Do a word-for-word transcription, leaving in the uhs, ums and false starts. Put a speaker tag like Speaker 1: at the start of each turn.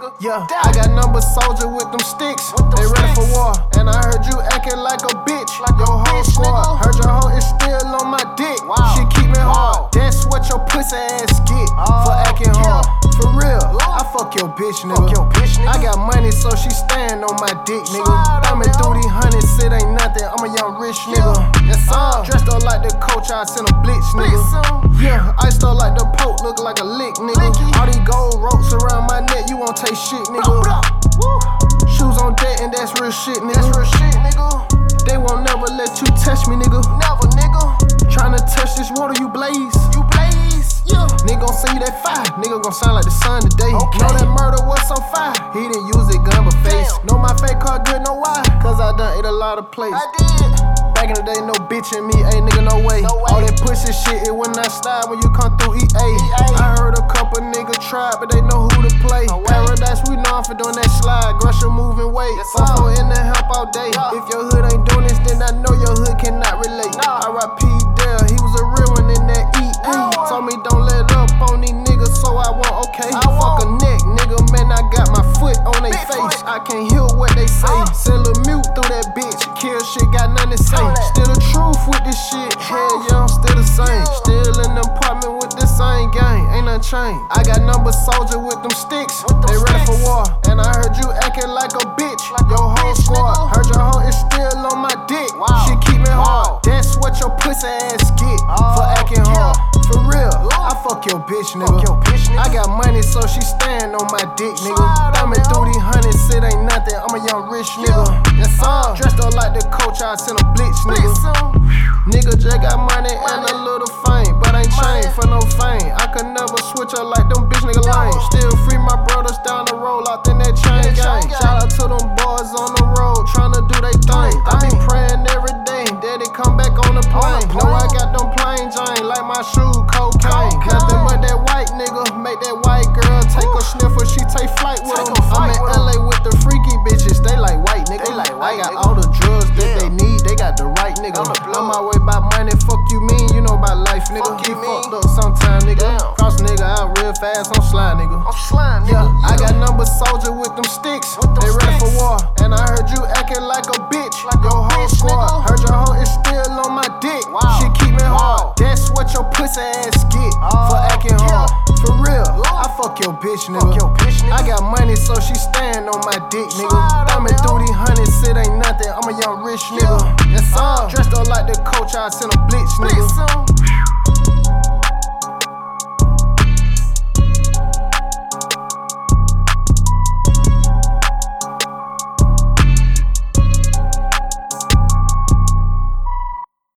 Speaker 1: nigga.
Speaker 2: Yeah, I got number soldier with them sticks.
Speaker 1: With them
Speaker 2: they ready
Speaker 1: sticks.
Speaker 2: for war. And I heard you acting like a bitch.
Speaker 1: Like
Speaker 2: your
Speaker 1: a
Speaker 2: whole
Speaker 1: bitch,
Speaker 2: squad.
Speaker 1: nigga.
Speaker 2: Heard your hoe is still on my dick.
Speaker 1: Wow.
Speaker 2: She keep me
Speaker 1: Wow.
Speaker 2: hard. That's what your pussy ass get
Speaker 1: Oh,
Speaker 2: for acting
Speaker 1: yeah.
Speaker 2: hard. For real,
Speaker 1: Yeah.
Speaker 2: I fuck your bitch, nigga.
Speaker 1: Fuck your bitch, nigga.
Speaker 2: I got money, so she stand on my dick, nigga.
Speaker 1: Slide on
Speaker 2: Thumbing
Speaker 1: me,
Speaker 2: through
Speaker 1: ho.
Speaker 2: these hundreds, it ain't nothing. I'm a young rich nigga.
Speaker 1: Yes, sir.
Speaker 2: Uh, dressed up like the coach, I send a blitz, nigga.
Speaker 1: Blitz 'em.
Speaker 2: Yeah, iced up like the Pope, look like a lick, nigga.
Speaker 1: Licky.
Speaker 2: All these gold ropes around my neck, you won't take shit, nigga.
Speaker 1: Blah, blah. Woo.
Speaker 2: Shoes on deck, and that's real shit, nigga.
Speaker 1: That's real shit, nigga.
Speaker 2: They won't never let you touch me, nigga.
Speaker 1: Never, nigga.
Speaker 2: Tryna touch this water, you blaze.
Speaker 1: You blaze. Yeah.
Speaker 2: Nigga gon' send you that fire. Nigga gon' sound like the sun today.
Speaker 1: Okay.
Speaker 2: Know that murder was so fire. He didn't use it, gun but face.
Speaker 1: Damn.
Speaker 2: Know my fake car good, know why? Cause I done ate a lot of plates.
Speaker 1: I did.
Speaker 2: Back in the day, no bitch in me, ayy nigga, no way.
Speaker 1: No way.
Speaker 2: All that pussy shit, it will not stop when you come through E A.
Speaker 1: E A.
Speaker 2: I heard a couple niggas try, but they know who to play.
Speaker 1: No way.
Speaker 2: Paradise, we known for doing that slide. Grusher moving weight.
Speaker 1: Yes,
Speaker 2: Four
Speaker 1: sir.
Speaker 2: four in the help all day.
Speaker 1: Yeah.
Speaker 2: If your hood ain't doing this, then I know your hood cannot relate.
Speaker 1: Nah.
Speaker 2: R I P Dale, he was a real one in that E A.
Speaker 1: Real one.
Speaker 2: Told me don't let up on these niggas, so I won't, okay.
Speaker 1: I
Speaker 2: Fuck
Speaker 1: won't.
Speaker 2: a neck, nigga, man, I got my foot on they
Speaker 1: Big
Speaker 2: face.
Speaker 1: foot.
Speaker 2: I can't hear what they say.
Speaker 1: Uh.
Speaker 2: Sell a mute through that bitch. Kill shit, got nothing to say.
Speaker 1: All that.
Speaker 2: Still the truth with this shit. Hell yeah, I'm still the same.
Speaker 1: Yeah.
Speaker 2: Still in the apartment with the same gang. Ain't nothing changed. I got number soldier with them sticks.
Speaker 1: With them
Speaker 2: they ready for
Speaker 1: sticks.
Speaker 2: war. And I heard you acting like a bitch.
Speaker 1: Like a
Speaker 2: your whole
Speaker 1: bitch,
Speaker 2: squad.
Speaker 1: nigga.
Speaker 2: Heard your hoe is still on my dick.
Speaker 1: Wow.
Speaker 2: She keep me
Speaker 1: Wow.
Speaker 2: hard. That's what your pussy ass get for
Speaker 1: Oh,
Speaker 2: acting
Speaker 1: yeah.
Speaker 2: hard. For real,
Speaker 1: Yeah.
Speaker 2: I fuck your bitch, nigga.
Speaker 1: Fuck your bitch, nigga.
Speaker 2: I got money, so she stand on my dick, nigga.
Speaker 1: Slide on
Speaker 2: Thumbing
Speaker 1: me,
Speaker 2: through
Speaker 1: ho.
Speaker 2: these hundreds, it ain't nothing. I'm a young rich nigga.
Speaker 1: Yeah.
Speaker 2: Yes, sir.
Speaker 1: Uh.
Speaker 2: Dressed up like the coach, I send a blitz, nigga.
Speaker 1: Blitz 'em.
Speaker 2: Nigga just got money and a little fame, but ain't
Speaker 1: Money.
Speaker 2: chained for no fame. I could never switch up like them bitch nigga
Speaker 1: No.
Speaker 2: lame. Still free my brothers down the road, locked in that chain
Speaker 1: that
Speaker 2: gang.
Speaker 1: chain gang.
Speaker 2: Shout out to them boys on the road, tryna do they thing.
Speaker 1: they
Speaker 2: I be
Speaker 1: thing.
Speaker 2: praying every day, daddy come back on the plane.
Speaker 1: plane.
Speaker 2: Know I got them plain Jane, like my shoe cocaine.
Speaker 1: Cocaine.
Speaker 2: Nothing but that white nigga, make that white girl take a sniffer, she take flight with
Speaker 1: Take
Speaker 2: him.
Speaker 1: a flight
Speaker 2: I'm in
Speaker 1: with
Speaker 2: L A with the freaky bitches, they like white nigga.
Speaker 1: They like white,
Speaker 2: I got
Speaker 1: nigga.
Speaker 2: all the drugs that
Speaker 1: Yeah.
Speaker 2: they need, they got the right nigga.
Speaker 1: On the block.
Speaker 2: On my way by money, fuck you mean, you know about life, nigga.
Speaker 1: Fuck you
Speaker 2: Get
Speaker 1: mean.
Speaker 2: fucked up sometime, nigga.
Speaker 1: Damn.
Speaker 2: Cross nigga out real fast, I'm slime, nigga.
Speaker 1: I'm slime,
Speaker 2: Yeah,
Speaker 1: nigga.
Speaker 2: I got number soldier with them sticks.
Speaker 1: With them
Speaker 2: they ready for
Speaker 1: sticks.
Speaker 2: war. And I heard you acting like a bitch.
Speaker 1: Like
Speaker 2: your
Speaker 1: a
Speaker 2: whole
Speaker 1: bitch,
Speaker 2: squad.
Speaker 1: nigga.
Speaker 2: Heard your hoe is still on my dick.
Speaker 1: Wow.
Speaker 2: She keep me
Speaker 1: Wow.
Speaker 2: hard. That's what your pussy ass get
Speaker 1: Oh,
Speaker 2: for acting
Speaker 1: yeah.
Speaker 2: hard. For real,
Speaker 1: Yeah.
Speaker 2: I fuck your bitch, nigga.
Speaker 1: Fuck your bitch, nigga.
Speaker 2: I got money, so she stand on my dick, nigga.
Speaker 1: Slide on
Speaker 2: Thumbing
Speaker 1: me,
Speaker 2: through
Speaker 1: ho.
Speaker 2: these hundreds, it ain't nothing. I'm a young rich nigga.
Speaker 1: Yeah.
Speaker 2: Yes, sir.
Speaker 1: Uh.
Speaker 2: Dressed up like the coach, I send a blitz, nigga.
Speaker 1: Blitz 'em.